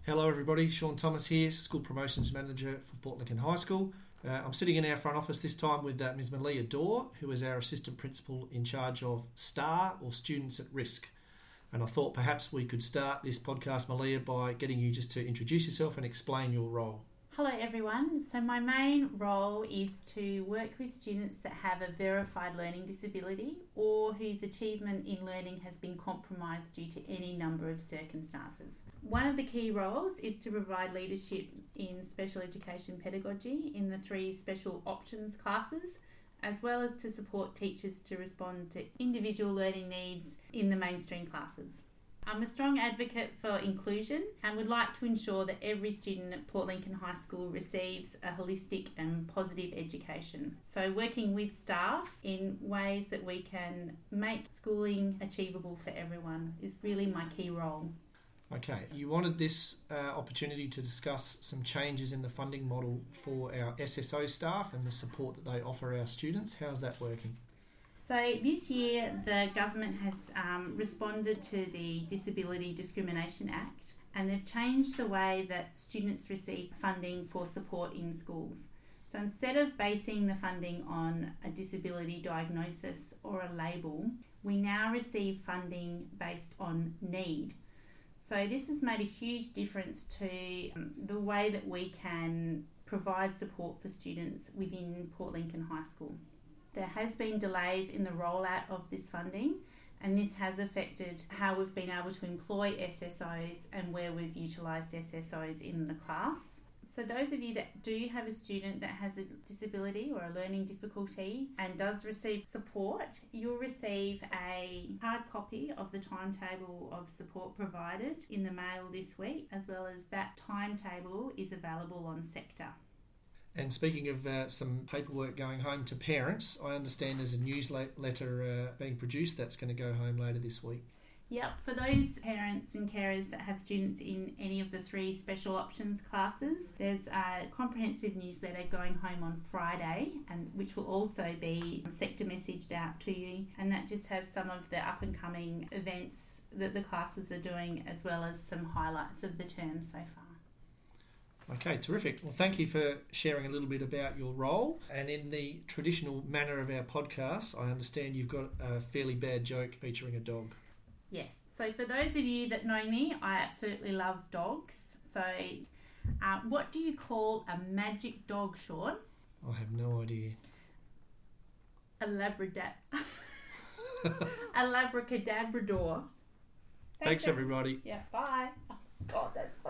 Hello everybody, Sean Thomas here, School Promotions Manager for Port Lincoln High School. I'm sitting in our front office this time with Ms Malia Dorr, who is our Assistant Principal in charge of STAR, or Students at Risk. And I thought perhaps we could start this podcast, Malia, by getting you just to introduce yourself and explain your role. Hello everyone. So my main role is to work with students that have a verified learning disability or whose achievement in learning has been compromised due to any number of circumstances. One of the key roles is to provide leadership in special education pedagogy in the 3 special options classes, as well as to support teachers to respond to individual learning needs in the mainstream classes. I'm a strong advocate for inclusion and would like to ensure that every student at Port Lincoln High School receives a holistic and positive education. So working with staff in ways that we can make schooling achievable for everyone is really my key role. Okay, you wanted this opportunity to discuss some changes in the funding model for our SSO staff and the support that they offer our students. How's that working? So this year the government has responded to the Disability Discrimination Act, and they've changed the way that students receive funding for support in schools. So instead of basing the funding on a disability diagnosis or a label, we now receive funding based on need. So this has made a huge difference to the way that we can provide support for students within Port Lincoln High School. There has been delays in the rollout of this funding, and this has affected how we've been able to employ SSOs and where we've utilised SSOs in the class. So those of you that do have a student that has a disability or a learning difficulty and does receive support, you'll receive a hard copy of the timetable of support provided in the mail this week, as well as that timetable is available on Sector. And speaking of some paperwork going home to parents, I understand there's a newsletter being produced that's going to go home later this week. Yep, for those parents and carers that have students in any of the 3 special options classes, there's a comprehensive newsletter going home on Friday, and which will also be sector messaged out to you, and that just has some of the up and coming events that the classes are doing, as well as some highlights of the term so far. Okay, terrific. Well, thank you for sharing a little bit about your role. And in the traditional manner of our podcast, I understand you've got a fairly bad joke featuring a dog. Yes. So for those of you that know me, I absolutely love dogs. So what do you call a magic dog, Sean? I have no idea. A Labracadabrador. Thanks everybody. Yeah, bye. Oh, God, that's